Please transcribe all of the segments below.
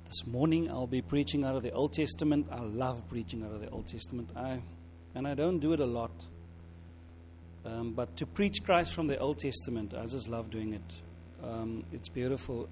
This morning I'll be preaching out of the Old Testament. I love preaching out of the Old Testament. I don't do it a lot. But to preach Christ from the Old Testament, I just love doing it. It's beautiful.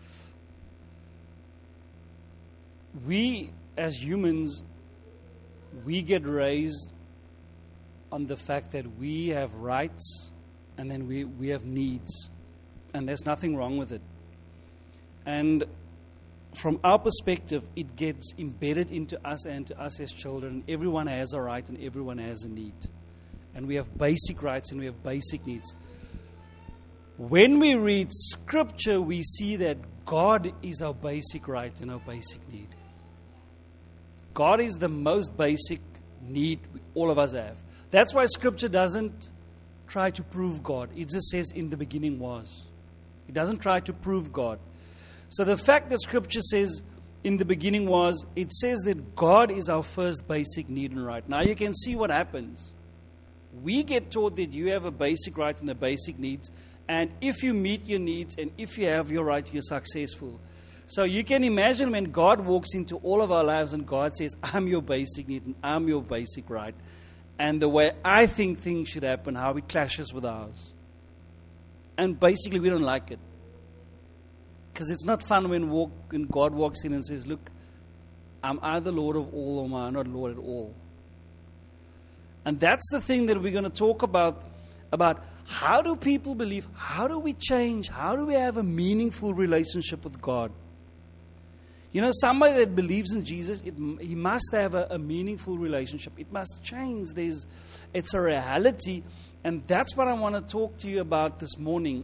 We, as humans, we get raised on the fact that we have rights and then we have needs. And there's nothing wrong with it. And from our perspective, it gets embedded into us and to us as children. Everyone has a right and everyone has a need. And we have basic rights and we have basic needs. When we read Scripture, we see that God is our basic right and our basic need. God is the most basic need all of us have. That's why Scripture doesn't try to prove God. It just says, in the beginning was. It doesn't try to prove God. So the fact that Scripture says, in the beginning was, it says that God is our first basic need and right. Now you can see what happens. We get taught that you have a basic right and a basic needs. And if you meet your needs and if you have your right, you're successful. So you can imagine when God walks into all of our lives and God says, I'm your basic need and I'm your basic right. And the way I think things should happen, how it clashes with ours. And basically we don't like it. Because it's not fun when God walks in and says, look, I'm either Lord of all or I'm not Lord at all. And that's the thing that we're going to talk about how do people believe, how do we change, how do we have a meaningful relationship with God? You know, somebody that believes in Jesus, he must have a meaningful relationship. It must change. It's a reality. And that's what I want to talk to you about this morning.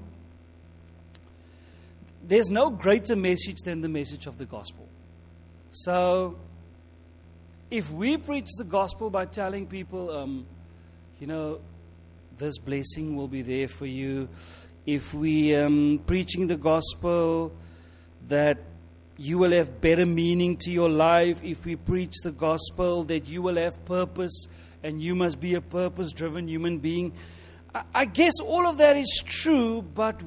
There's no greater message than the message of the gospel. So, if we preach the gospel by telling people, this blessing will be there for you. If we preaching the gospel that you will have better meaning to your life. If we preach the gospel that you will have purpose and you must be a purpose-driven human being. I guess all of that is true, but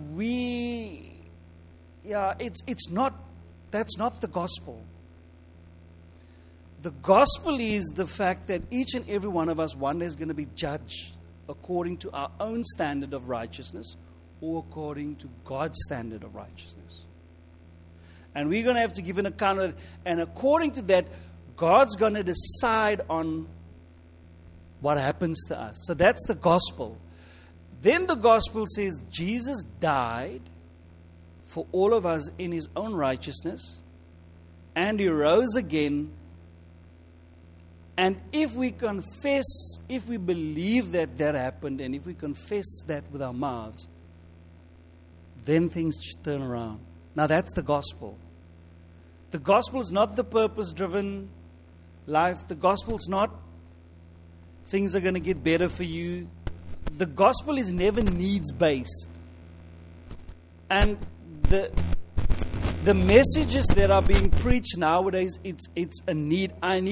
that's not the gospel. The gospel is the fact that each and every one of us one day is going to be judged according to our own standard of righteousness or according to God's standard of righteousness. And we're going to have to give an account of it. And according to that, God's going to decide on what happens to us. So that's the gospel. Then the gospel says Jesus died for all of us in His own righteousness. And He rose again. And if we confess, if we believe that happened, and if we confess that with our mouths, then things turn around. Now that's the gospel. The gospel is not the purpose-driven life. The gospel is not things are going to get better for you. The gospel is never needs-based. And the messages that are being preached nowadays, it's a need.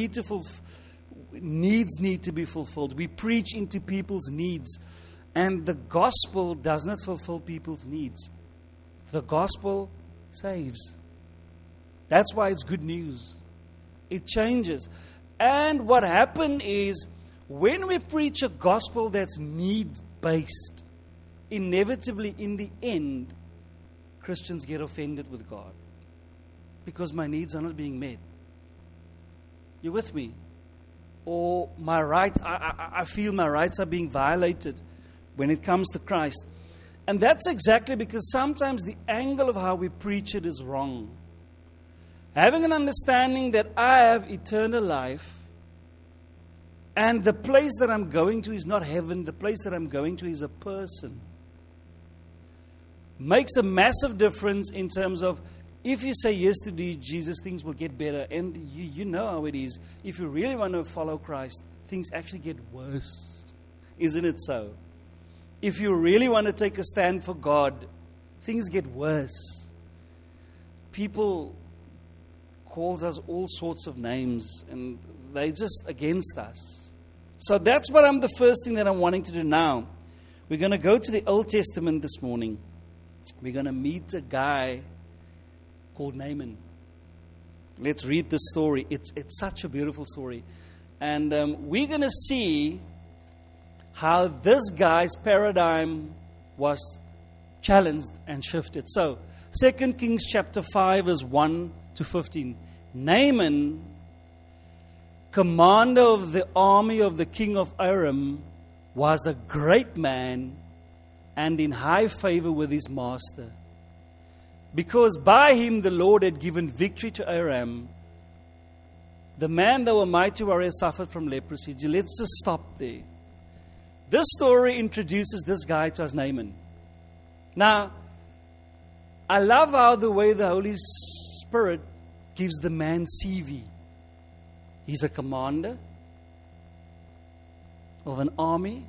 Needs need to be fulfilled. We preach into people's needs. And the gospel does not fulfill people's needs. The gospel saves. That's why it's good news. It changes. And what happened is, when we preach a gospel that's need-based, inevitably in the end, Christians get offended with God. Because my needs are not being met. You with me? Or my rights, I feel my rights are being violated when it comes to Christ. And that's exactly because sometimes the angle of how we preach it is wrong. Having an understanding that I have eternal life, and the place that I'm going to is not heaven, the place that I'm going to is a person, makes a massive difference in terms of, if you say yes to Jesus, things will get better. And you know how it is. If you really want to follow Christ, things actually get worse. Isn't it so? If you really want to take a stand for God, things get worse. People calls us all sorts of names, and they're just against us. So that's what the first thing that I'm wanting to do now. We're going to go to the Old Testament this morning. We're going to meet a guy called Naaman. Let's read the story. It's such a beautiful story. And we're going to see how this guy's paradigm was challenged and shifted. So, 2 Kings chapter 5, verse 1 to 15. Naaman, commander of the army of the king of Aram, was a great man and in high favor with his master. Because by him the Lord had given victory to Aram. The man, though a mighty warrior, suffered from leprosy. Let's just stop there. This story introduces this guy to us, Naaman. Now, I love how the way the Holy Spirit gives the man CV. He's a commander of an army.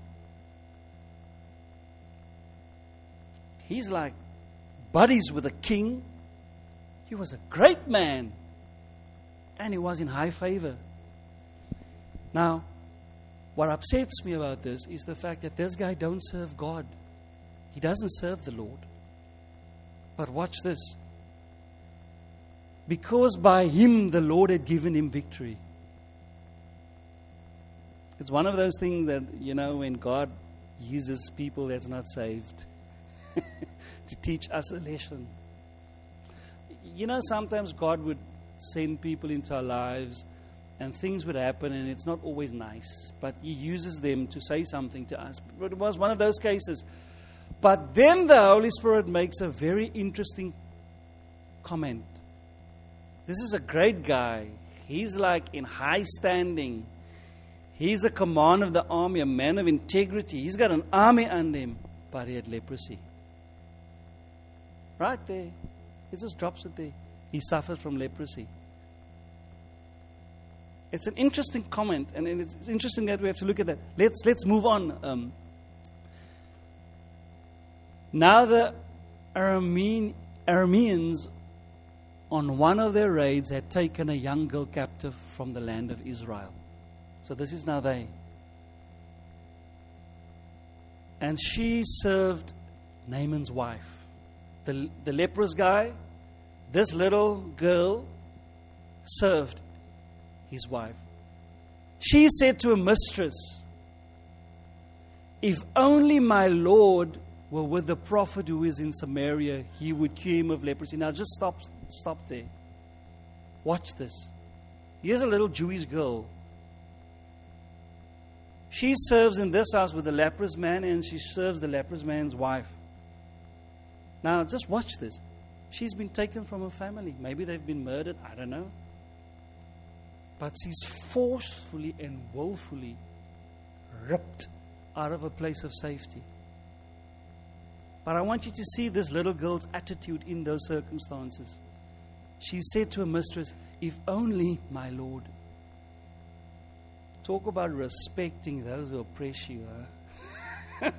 He's like buddies with a king. He was a great man. And he was in high favor. Now, what upsets me about this is the fact that this guy don't serve God. He doesn't serve the Lord. But watch this. Because by him the Lord had given him victory. It's one of those things that, when God uses people that's not saved to teach us a lesson. Sometimes God would send people into our lives and things would happen and it's not always nice. But He uses them to say something to us. But it was one of those cases. But then the Holy Spirit makes a very interesting comment. This is a great guy. He's like in high standing. He's a commander of the army, a man of integrity. He's got an army under him, but he had leprosy. Right there. He just drops it there. He suffered from leprosy. It's an interesting comment, and it's interesting that we have to look at that. Let's move on. Now the Arameans, on one of their raids, had taken a young girl captive from the land of Israel. So this is now they. And she served Naaman's wife. The leprous guy, this little girl, served his wife. She said to her mistress, "If only my Lord were with the prophet who is in Samaria, he would cure him of leprosy." Now just stop there. Watch this. Here's a little Jewish girl. She serves in this house with the leprous man, and she serves the leprous man's wife. Now just watch this. She's been taken from her family. Maybe they've been murdered. I don't know. But she's forcefully and willfully ripped out of a place of safety. But I want you to see this little girl's attitude in those circumstances. She said to her mistress, "If only my Lord." Talk about respecting those who oppress you. Huh?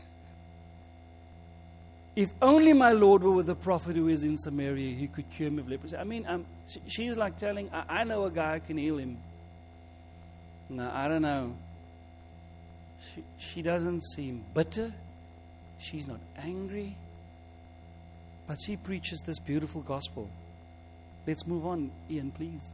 "If only my Lord were with the prophet who is in Samaria, he could cure him of leprosy." I mean, she's like telling, I know a guy who can heal him. No, I don't know. She doesn't seem bitter. She's not angry. But she preaches this beautiful gospel. Let's move on, Ian, please.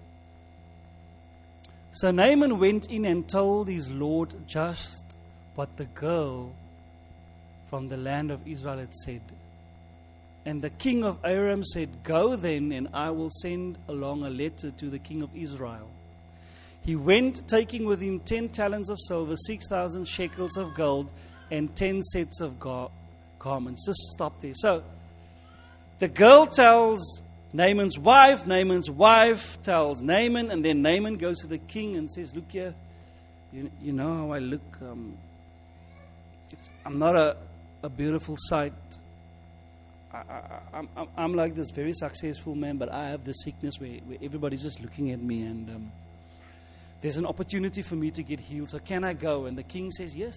So Naaman went in and told his Lord just what the girl from the land of Israel had said. And the king of Aram said, "Go then, and I will send along a letter to the king of Israel." He went, taking with him 10 talents of silver, 6,000 shekels of gold, and 10 sets of garments. Just stop there. So, the girl tells Naaman's wife tells Naaman, and then Naaman goes to the king and says, "Look here, you know how I look. I'm not a beautiful sight. I'm like this very successful man, but I have this sickness where everybody's just looking at me, and there's an opportunity for me to get healed. So can I go?" And the king says, "Yes."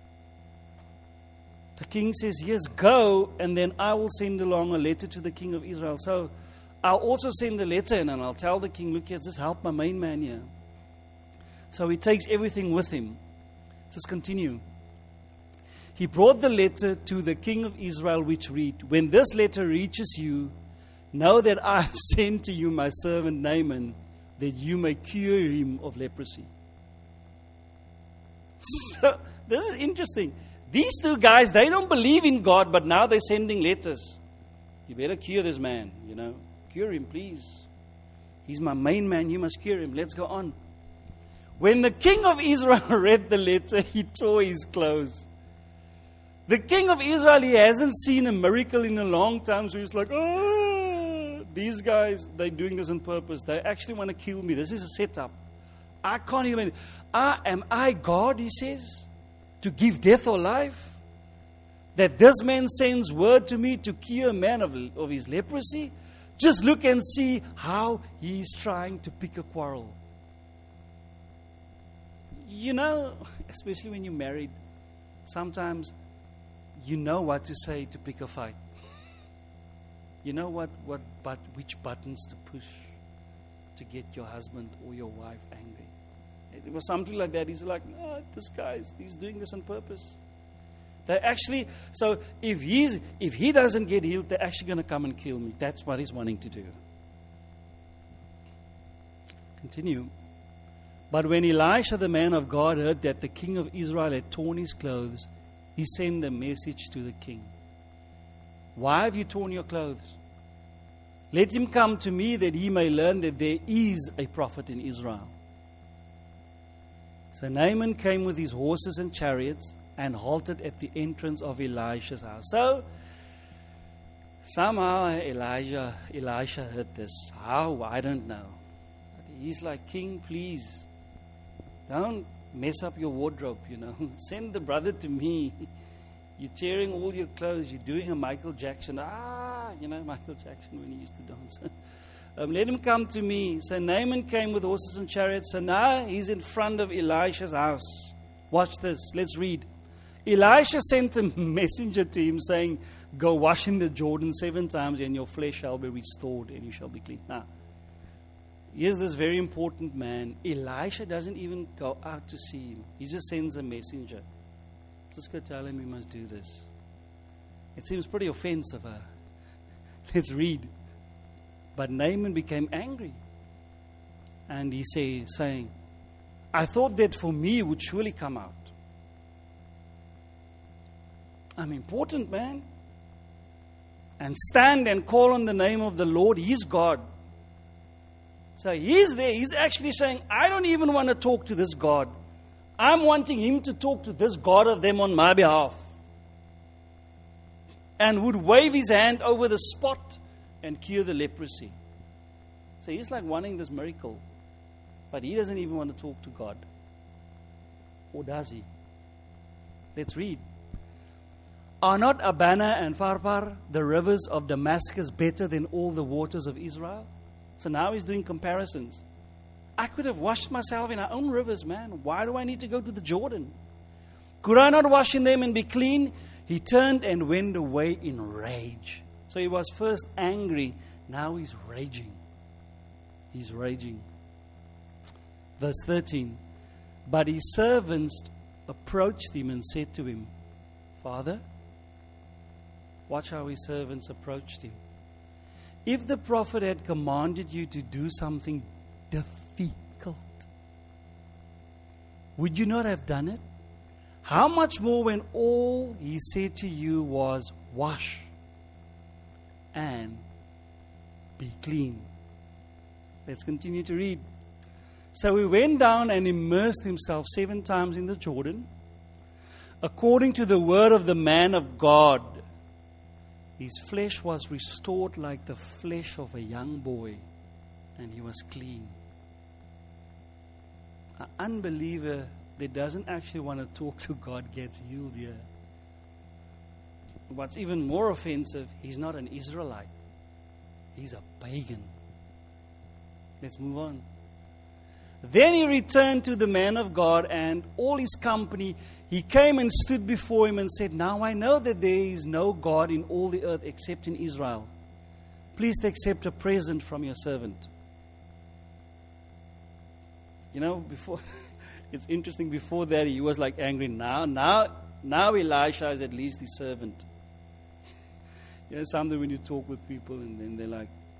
The king says, "Yes, go, and then I will send along a letter to the king of Israel." So I'll also send a letter in, and I'll tell the king, "Look here, just help my main man here." So he takes everything with him. Let's continue. He brought the letter to the king of Israel, which read, "When this letter reaches you, Know that I have sent to you my servant Naaman, that you may cure him of leprosy. So, this is interesting. These two guys, they don't believe in God, but now they're sending letters. You better cure this man, Cure him, please. He's my main man, you must cure him. Let's go on. When the king of Israel read the letter, he tore his clothes. The king of Israel, he hasn't seen a miracle in a long time, so he's like, these guys, they're doing this on purpose. They actually want to kill me. This is a setup. I can't even. Am I God, he says, to give death or life? That this man sends word to me to cure a man of his leprosy? Just look and see how he's trying to pick a quarrel. Especially when you're married, sometimes you know what to say to pick a fight. You know which buttons to push to get your husband or your wife angry. It was something like that. He's like, he's doing this on purpose. They actually, so if he doesn't get healed, they're actually going to come and kill me. That's what he's wanting to do. Continue. But when Elisha, the man of God, heard that the king of Israel had torn his clothes, he sent a message to the king. Why have you torn your clothes? Let him come to me that he may learn that there is a prophet in Israel. So Naaman came with his horses and chariots and halted at the entrance of Elisha's house. So, somehow Elisha heard this. How? I don't know. But he's like, King, please, don't mess up your wardrobe, Send the brother to me. You're tearing all your clothes. You're doing a Michael Jackson. Michael Jackson when he used to dance. Let him come to me. So Naaman came with horses and chariots. So now he's in front of Elisha's house. Watch this. Let's read. Elisha sent a messenger to him saying, go wash in the Jordan 7 times and your flesh shall be restored and you shall be clean. Now, here's this very important man. Elisha doesn't even go out to see him. He just sends a messenger. Just go tell him he must do this. It seems pretty offensive. Let's read. But Naaman became angry. And he saying, I thought that for me it would surely come out. I'm important, man. And stand and call on the name of the Lord. He's God. So he's there. He's actually saying, I don't even want to talk to this God. I'm wanting him to talk to this God of them on my behalf. And would wave his hand over the spot and cure the leprosy. So he's like wanting this miracle. But he doesn't even want to talk to God. Or does he? Let's read. Are not Abana and Pharpar, the rivers of Damascus, better than all the waters of Israel? So now he's doing comparisons. I could have washed myself in our own rivers, man. Why do I need to go to the Jordan? Could I not wash in them and be clean? He turned and went away in rage. So he was first angry. Now he's raging. He's raging. Verse 13. But his servants approached him and said to him, Father, watch how his servants approached him. If the prophet had commanded you to do something difficult, would you not have done it? How much more when all he said to you was, wash and be clean. Let's continue to read. So he went down and immersed himself 7 times in the Jordan, according to the word of the man of God. His flesh was restored like the flesh of a young boy, and he was clean. An unbeliever that doesn't actually want to talk to God gets healed here. What's even more offensive, he's not an Israelite. He's a pagan. Let's move on. Then he returned to the man of God and all his company. He came and stood before him and said, Now I know that there is no God in all the earth except in Israel. Please accept a present from your servant. Before it's interesting, before that he was like angry. Now Elisha is at least his servant. Something when you talk with people and then they're like,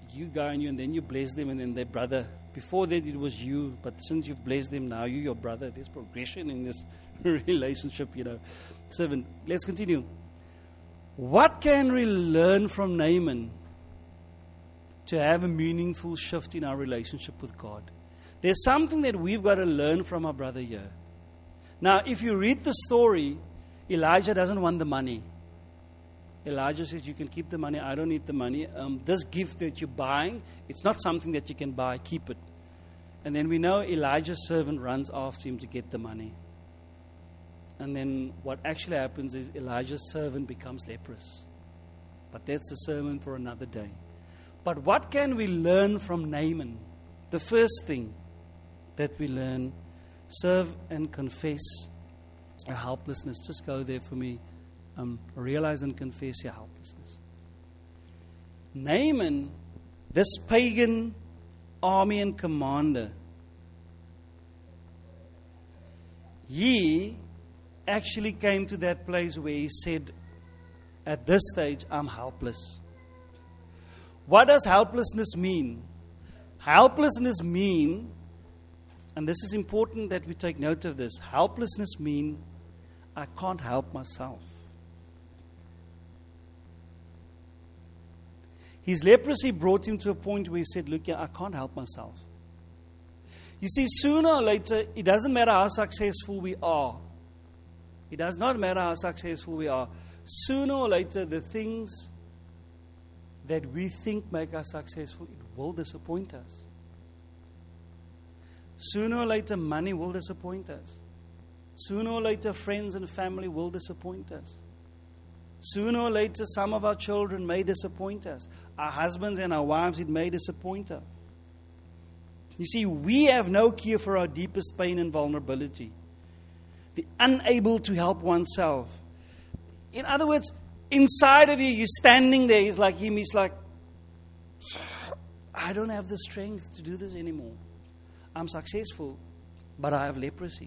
you go and then you bless them, and then their brother. Before that, it was you, but since you've blessed them, now you're your brother. There's progression in this relationship, 7. Let's continue. What can we learn from Naaman to have a meaningful shift in our relationship with God? There's something that we've got to learn from our brother here. Now, if you read the story, Elijah doesn't want the money. Elijah says, you can keep the money, I don't need the money. This gift that you're buying, it's not something that you can buy, keep it. And then we know Elijah's servant runs after him to get the money. And then what actually happens is Elijah's servant becomes leprous. But that's a sermon for another day. But what can we learn from Naaman? The first thing that we learn, serve and confess our helplessness. Just go there for me. Realize and confess your helplessness. Naaman, this pagan army and commander, he actually came to that place where he said, at this stage, I'm helpless. What does helplessness mean? Helplessness mean, and this is important that we take note of this, helplessness mean I can't help myself. His leprosy brought him to a point where he said, look, I can't help myself. You see, sooner or later, it doesn't matter how successful we are. It does not matter how successful we are. Sooner or later, the things that we think make us successful, it will disappoint us. Sooner or later, money will disappoint us. Sooner or later, friends and family will disappoint us. Sooner or later, some of our children may disappoint us. Our husbands and our wives, it may disappoint us. You see, we have no cure for our deepest pain and vulnerability. The unable to help oneself. In other words, inside of you, you're standing there. He's like him. He's like, I don't have the strength to do this anymore. I'm successful, but I have leprosy.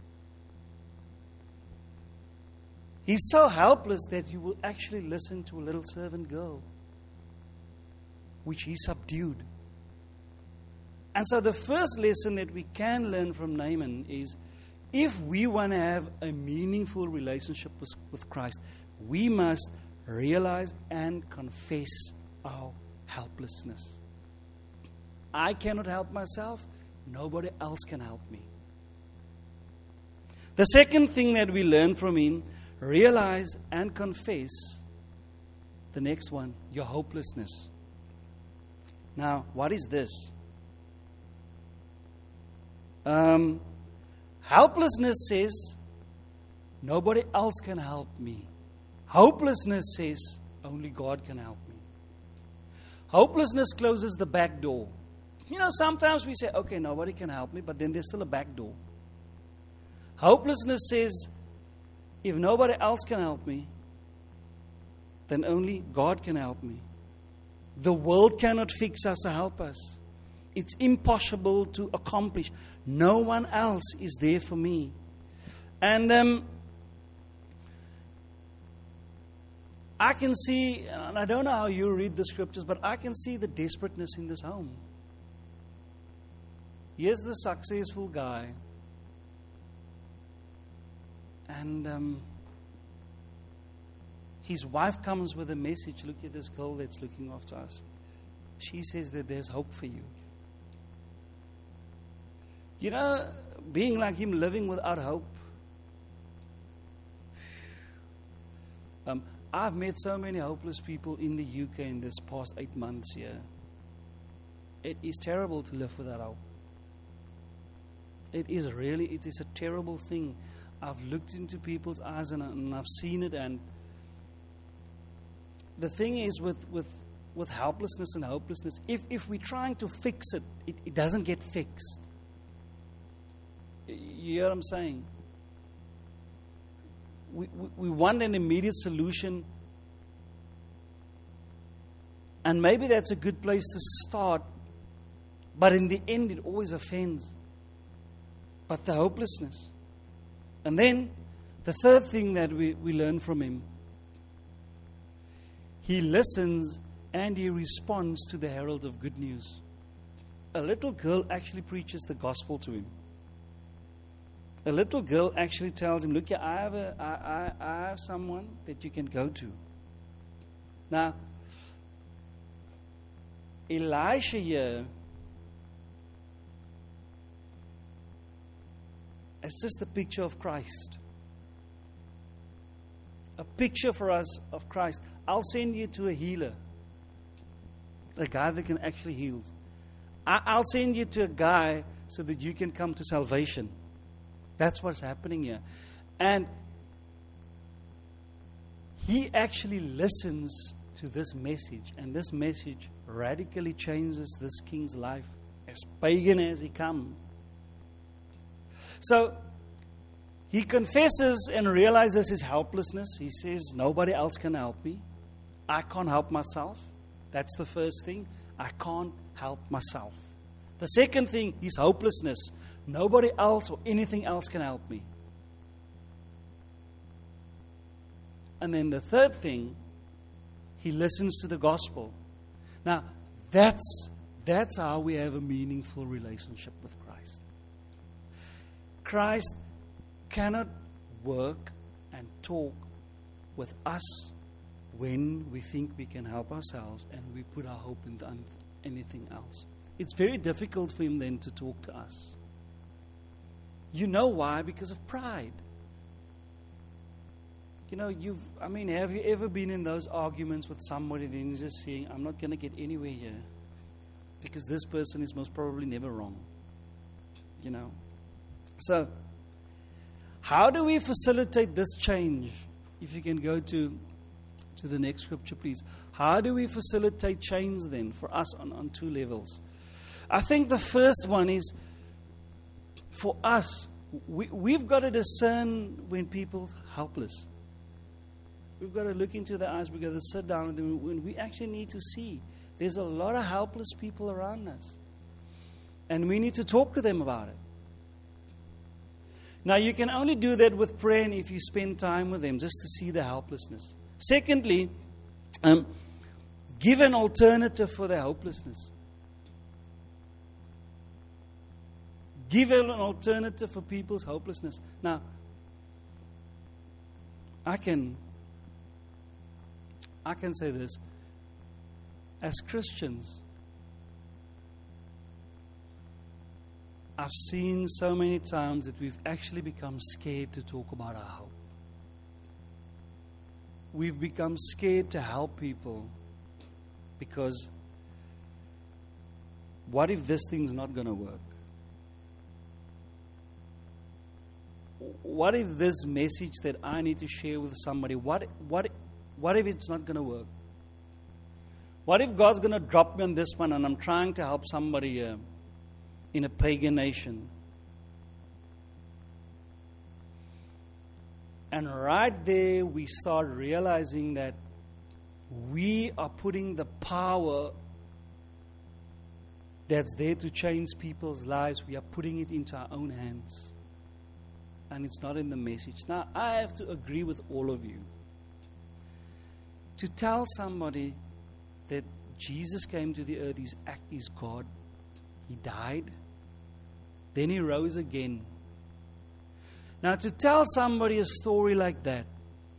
He's so helpless that you will actually listen to a little servant girl, which he subdued. And so the first lesson that we can learn from Naaman is, if we want to have a meaningful relationship with Christ, we must realize and confess our helplessness. I cannot help myself. Nobody else can help me. The second thing that we learn from him, realize and confess, the next one, your hopelessness. Now, what is this? Helplessness says, nobody else can help me. Hopelessness says, only God can help me. Hopelessness closes the back door. Sometimes we say, okay, nobody can help me, but then there's still a back door. Hopelessness says, if nobody else can help me, then only God can help me. The world cannot fix us or help us. It's impossible to accomplish. No one else is there for me. And I can see, and I don't know how you read the scriptures, but I can see the desperateness in this home. Here's the successful guy. And his wife comes with a message. Look at this girl that's looking after us. She says that there's hope for you. Being like him, living without hope. I've met so many hopeless people in the UK in this past 8 months here. It is terrible to live without hope. It is a terrible thing. I've looked into people's eyes and I've seen it. And the thing is with helplessness and hopelessness, if we're trying to fix it, it doesn't get fixed. You hear what I'm saying? We want an immediate solution. And maybe that's a good place to start. But in the end, it always offends. But the hopelessness. And then, the third thing that we learn from him. He listens and he responds to the herald of good news. A little girl actually preaches the gospel to him. A little girl actually tells him, look, I have someone that you can go to. Now, Elisha here is just a picture of Christ. A picture for us of Christ. I'll send you to a healer. A guy that can actually heal. I'll send you to a guy so that you can come to salvation. That's what's happening here. And he actually listens to this message. And this message radically changes this king's life, as pagan as he come. So, he confesses and realizes his helplessness. He says, nobody else can help me. I can't help myself. That's the first thing. I can't help myself. The second thing is hopelessness. Nobody else or anything else can help me. And then the third thing, he listens to the gospel. Now, that's how we have a meaningful relationship with Christ. Christ cannot work and talk with us when we think we can help ourselves and we put our hope in anything else. It's very difficult for him then to talk to us. You know why? Because of pride. You know, have you ever been in those arguments with somebody then you're just saying, I'm not going to get anywhere here because this person is most probably never wrong. You know. So, how do we facilitate this change? If you can go to the next scripture, please. How do we facilitate change then for us on two levels? I think the first one is, for us, we've got to discern when people are helpless. We've got to look into their eyes. We've got to sit down with them. When we actually need to see there's a lot of helpless people around us. And we need to talk to them about it. Now, you can only do that with prayer and if you spend time with them, just to see the helplessness. Secondly, give an alternative for their hopelessness. Give an alternative for people's hopelessness. Now, I can say this. As Christians, I've seen so many times that we've actually become scared to talk about our hope. We've become scared to help people because what if this thing's not going to work? What if this message that I need to share with somebody, what if it's not going to work? What if God's going to drop me on this one and I'm trying to help somebody in a pagan nation? And right there we start realizing that we are putting the power that's there to change people's lives, we are putting it into our own hands. And it's not in the message. Now, I have to agree with all of you. To tell somebody that Jesus came to the earth, he's God. He died. Then he rose again. Now, to tell somebody a story like that,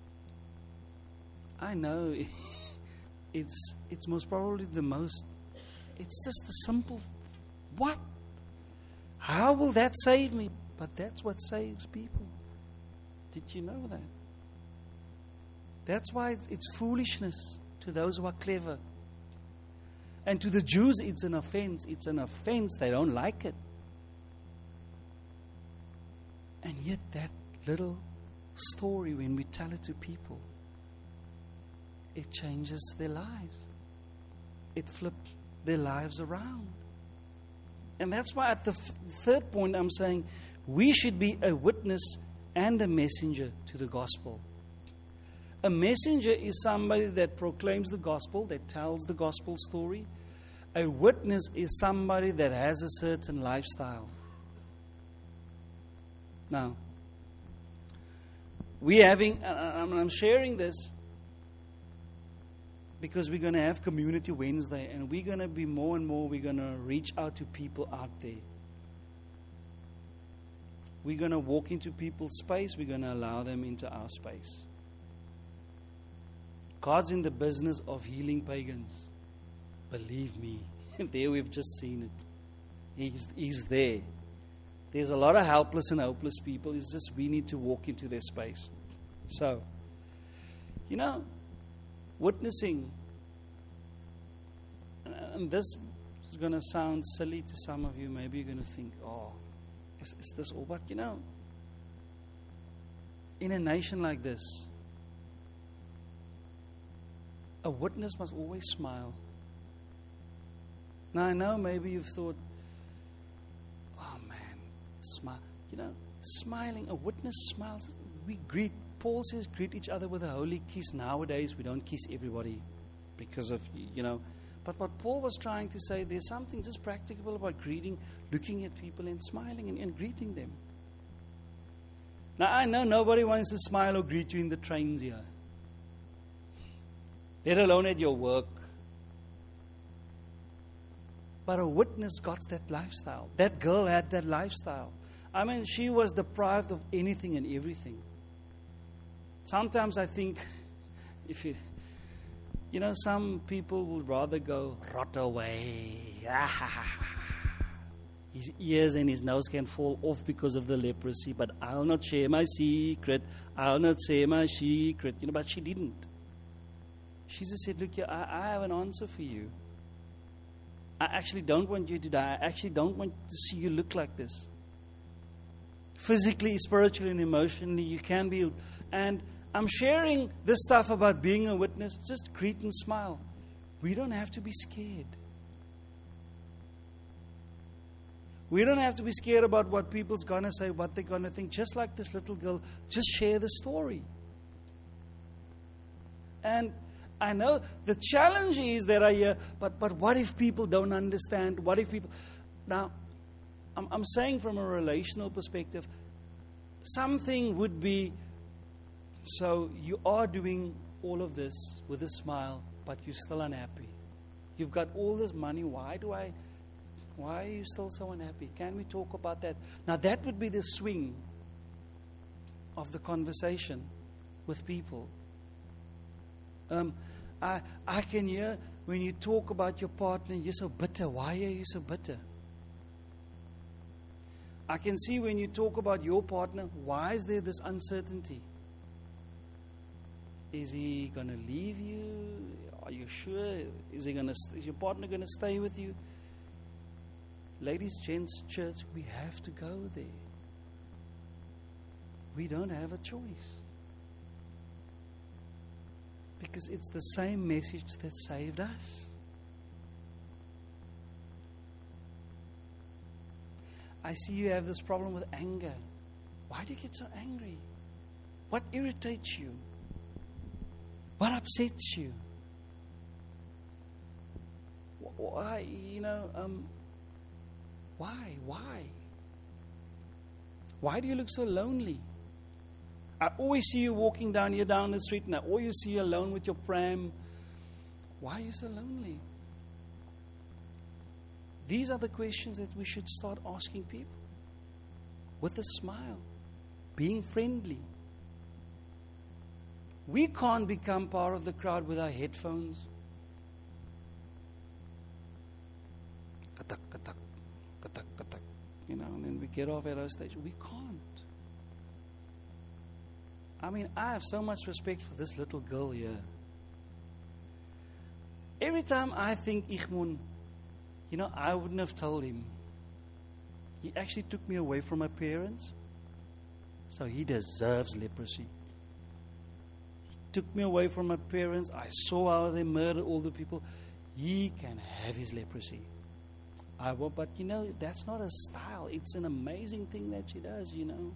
I know it's most probably it's just a simple, what? How will that save me? But that's what saves people. Did you know that? That's why it's foolishness to those who are clever. And to the Jews, it's an offense. It's an offense. They don't like it. And yet that little story, when we tell it to people, it changes their lives. It flips their lives around. And that's why at the third point I'm saying we should be a witness and a messenger to the gospel. A messenger is somebody that proclaims the gospel, that tells the gospel story. A witness is somebody that has a certain lifestyle. Now, I'm sharing this because we're going to have Community Wednesday, and we're going to be more and more, we're going to reach out to people out there. We're going to walk into people's space. We're going to allow them into our space. God's in the business of healing pagans. Believe me. There we've just seen it. He's there. There's a lot of helpless and hopeless people. It's just we need to walk into their space. So, witnessing. And this is going to sound silly to some of you. Maybe you're going to think, oh, is this all? But in a nation like this, a witness must always smile. Now I know maybe you've thought, oh man, smile. Smiling, a witness smiles. We greet, Paul says, greet each other with a holy kiss. Nowadays we don't kiss everybody because of, But what Paul was trying to say, there's something just practical about greeting, looking at people and smiling and greeting them. Now I know nobody wants to smile or greet you in the trains here, let alone at your work. But a witness got that lifestyle. That girl had that lifestyle. I mean, she was deprived of anything and everything. Sometimes I think, some people would rather go rot away. His ears and his nose can fall off because of the leprosy, but I'll not share my secret. I'll not say my secret. But she didn't. She just said, look, I have an answer for you. I actually don't want you to die. I actually don't want to see you look like this. Physically, spiritually, and emotionally, you can be healed. And I'm sharing this stuff about being a witness. Just greet and smile. We don't have to be scared. We don't have to be scared about what people's going to say, what they're going to think. Just like this little girl, just share the story. And I know the challenge is that I hear, but what if people don't understand? What if people... Now, I'm saying from a relational perspective, something would be, so you are doing all of this with a smile, but you're still unhappy. You've got all this money. Why are you still so unhappy? Can we talk about that? Now, that would be the swing of the conversation with people. I can hear when you talk about your partner, you're so bitter. Why are you so bitter? I can see when you talk about your partner, why is there this uncertainty? Is he going to leave you? Are you sure? Is your partner going to stay with you? Ladies, gents, church, we have to go there. We don't have a choice. Because it's the same message that saved us. I see you have this problem with anger. Why do you get so angry? What irritates you? What upsets you? Why? Why? Why do you look so lonely? I always see you walking down the street, and I always see you alone with your pram. Why are you so lonely? These are the questions that we should start asking people. With a smile. Being friendly. We can't become part of the crowd with our headphones. Katak, katak, katak, katak. And then we get off at our stage. We can't. I mean, I have so much respect for this little girl here. Every time I think Ichmun, I wouldn't have told him. He actually took me away from my parents. So he deserves leprosy. He took me away from my parents. I saw how they murdered all the people. He can have his leprosy. But that's not a style. It's an amazing thing that she does,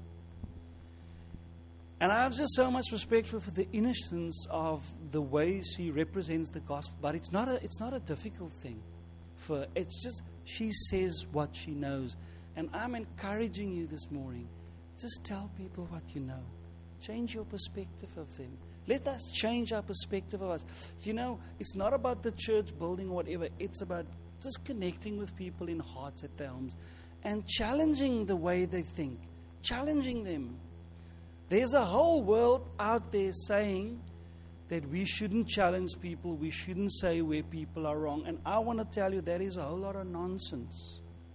And I have just so much respect for the innocence of the way she represents the gospel. But it's not a difficult thing. It's just she says what she knows. And I'm encouraging you this morning. Just tell people what you know. Change your perspective of them. Let us change our perspective of us. It's not about the church building or whatever. It's about just connecting with people in hearts at their homes and challenging the way they think, challenging them. There's a whole world out there saying that we shouldn't challenge people, we shouldn't say where people are wrong. And I want to tell you that is a whole lot of nonsense.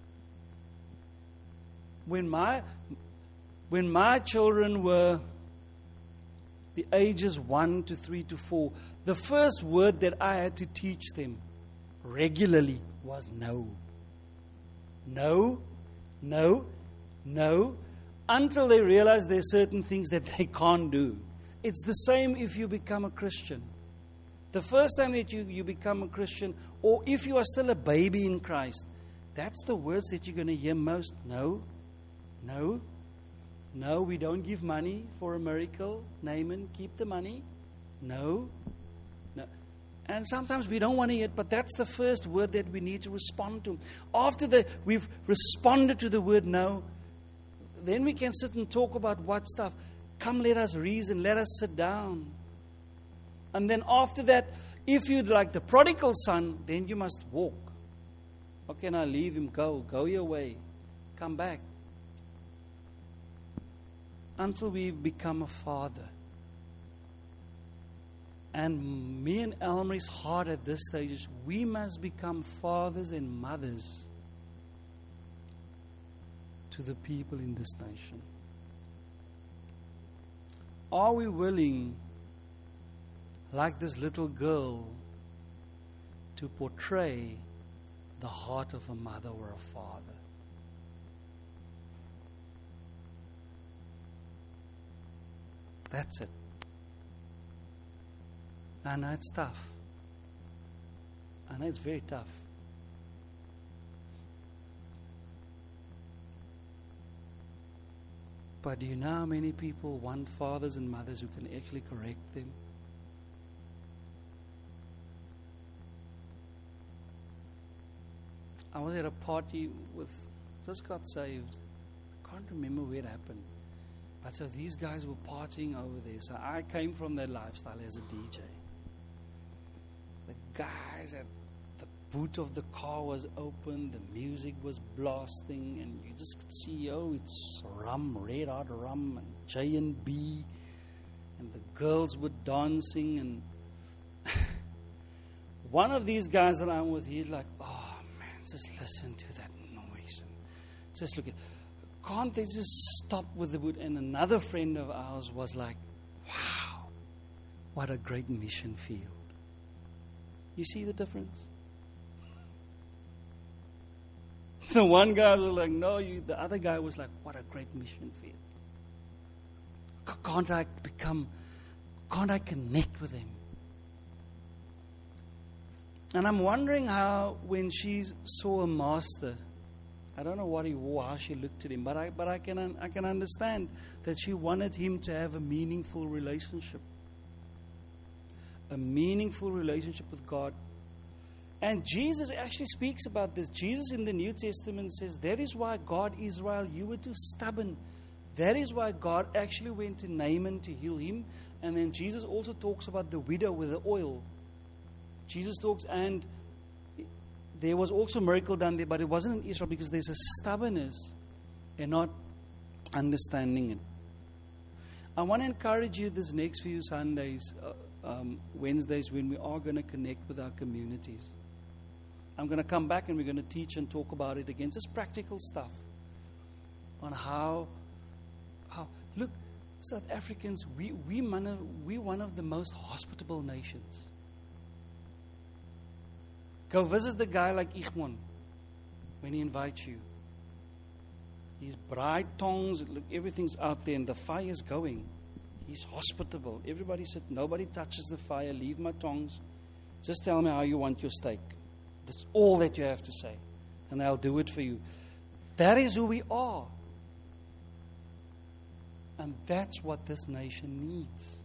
When my children were the ages 1 to 3 to 4, the first word that I had to teach them regularly was no. No, no, no, until they realize there's certain things that they can't do. It's the same if you become a Christian. The first time that you become a Christian, or if you are still a baby in Christ, that's the words that you're going to hear most. No, no, no, we don't give money for a miracle. Naaman, keep the money. No, no. And sometimes we don't want to hear it, but that's the first word that we need to respond to. After we've responded to the word no, then we can sit and talk about what stuff. Come, let us reason, let us sit down. And then after that, if you'd like the prodigal son, then you must walk. Okay, now leave him, go your way, come back. Until we've become a father. And me and Elmary's heart at this stage is we must become fathers and mothers to the people in this nation. Are we willing, like this little girl, to portray the heart of a mother or a father? That's it. I know it's tough. I know it's very tough. But do you know how many people want fathers and mothers who can actually correct them? I was at a party just got saved. I can't remember where it happened. But so these guys were partying over there. So I came from that lifestyle as a DJ. The guys at the boot of the car was open, the music was blasting, and you just could see, it's rum, red hot rum, and J&B, and the girls were dancing, and one of these guys that I'm with, he's like, oh man, just listen to that noise, and just look at, can't they just stop with the boot? And another friend of ours was like, wow, what a great mission field. You see the difference? The one guy was like, no, the other guy was like, what a great mission field. Can't I connect with him? And I'm wondering how when she saw a master, I don't know what he wore, how she looked at him, but I can understand that she wanted him to have a meaningful relationship. A meaningful relationship with God. And Jesus actually speaks about this. Jesus in the New Testament says, that is why God, Israel, you were too stubborn. That is why God actually went to Naaman to heal him. And then Jesus also talks about the widow with the oil. Jesus talks, and there was also a miracle done there, but it wasn't in Israel because there's a stubbornness and not understanding it. I want to encourage you this next few Sundays, Wednesdays, when we are going to connect with our communities. I'm going to come back and we're going to teach and talk about it again. Just practical stuff on how look, South Africans, we one of the most hospitable nations. Go visit the guy like Igmon when he invites you. His bright tongues, look, everything's out there and the fire's going. He's hospitable. Everybody said, nobody touches the fire. Leave my tongs. Just tell me how you want your steak. That's all that you have to say. And I'll do it for you. That is who we are. And that's what this nation needs.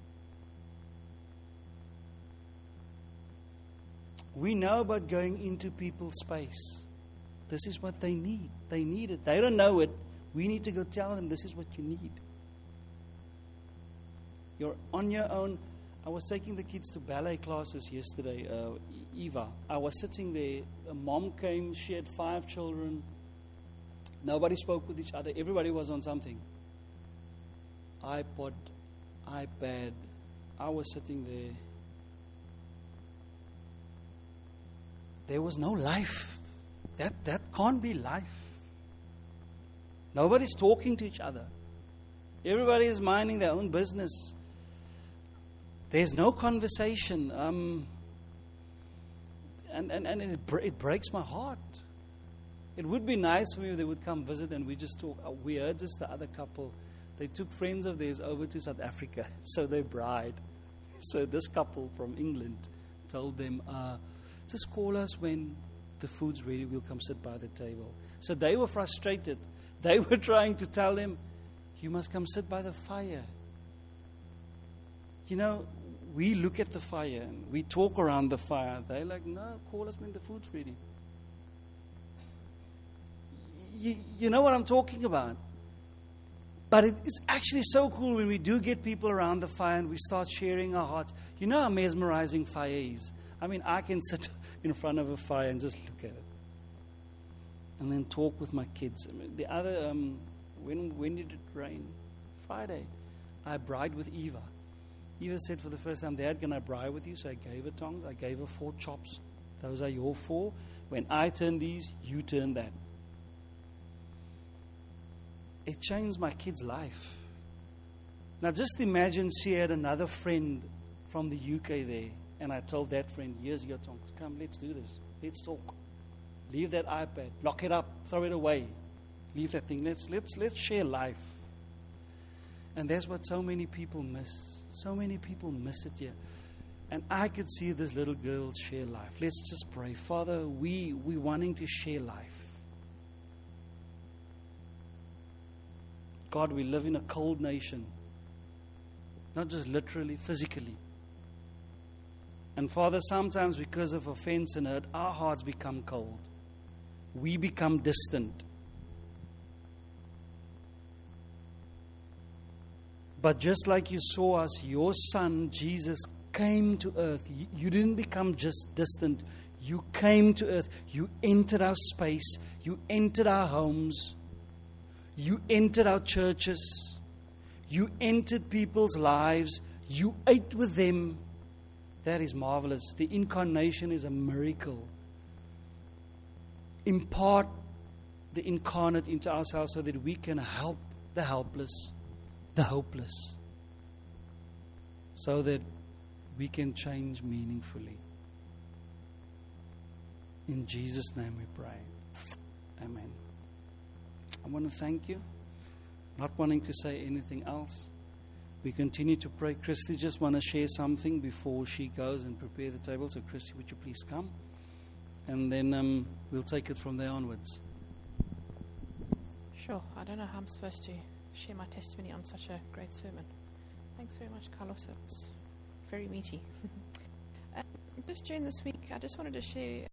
We know about going into people's space. This is what they need. They need it. They don't know it. We need to go tell them this is what you need. You're on your own. I was taking the kids to ballet classes yesterday, Eva. I was sitting there. A mom came. She had 5 children. Nobody spoke with each other. Everybody was on something. iPod, iPad. I was sitting there. There was no life. That can't be life. Nobody's talking to each other. Everybody is minding their own business. There's no conversation. And it breaks my heart. It would be nice for me if they would come visit and we just talk. We heard just the other couple. They took friends of theirs over to South Africa. So their bride. So this couple from England told them, just call us when the food's ready. We'll come sit by the table. So they were frustrated. They were trying to tell him, you must come sit by the fire. You know, we look at the fire and we talk around the fire. They're like, no, call us when the food's ready. You know what I'm talking about? But it is actually so cool when we do get people around the fire and we start sharing our hearts. You know how mesmerizing fire is? I mean, I can sit in front of a fire and just look at it. And then talk with my kids. I mean, the other, when did it rain? Friday. I bride with Eva. Eva said for the first time, Dad, can I bride with you? So I gave her tongs. I gave her 4 chops. Those are your 4. When I turn these, you turn that. It changed my kid's life. Now just imagine she had another friend from the UK there. And I told that friend, here's your tongs. Come, let's do this. Let's talk. Leave that iPad. Lock it up. Throw it away. Leave that thing. Let's share life. And that's what so many people miss. So many people miss it here. And I could see this little girl share life. Let's just pray. Father, we wanting to share life. God, we live in a cold nation. Not just literally, physically. And Father, sometimes because of offense and hurt, our hearts become cold. We become distant. But just like you saw us, your Son, Jesus, came to earth. You didn't become just distant. You came to earth. You entered our space. You entered our homes. You entered our churches. You entered people's lives. You ate with them. That is marvelous. The incarnation is a miracle. Impart the incarnate into ourselves so that we can help the helpless, the hopeless, so that we can change meaningfully. In Jesus' name we pray. Amen. I want to thank you. Not wanting to say anything else. We continue to pray. Christy just want to share something before she goes and prepare the table. So Christy, would you please come? And then we'll take it from there onwards. Sure. I don't know how I'm supposed to share my testimony on such a great sermon. Thanks very much, Carlos. It's very meaty. Just during this week, I just wanted to share